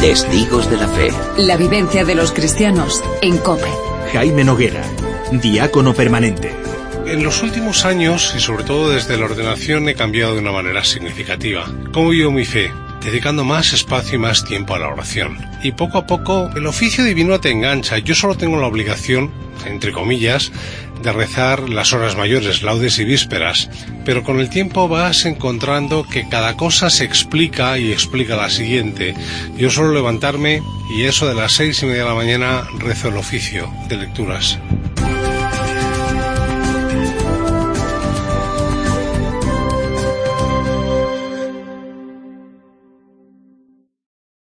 Testigos de la Fe. La vivencia de los cristianos en COPE. Jaime Noguera, diácono permanente. En los últimos años, y sobre todo desde la ordenación, he cambiado de una manera significativa. ¿Cómo vivo mi fe? Dedicando más espacio y más tiempo a la oración. Y poco a poco, el oficio divino te engancha. Yo solo tengo la obligación, entre comillas, de rezar las horas mayores, laudes y vísperas. Pero con el tiempo vas encontrando que cada cosa se explica y explica la siguiente. Yo suelo levantarme y eso de las 6:30 de la mañana rezo el oficio de lecturas.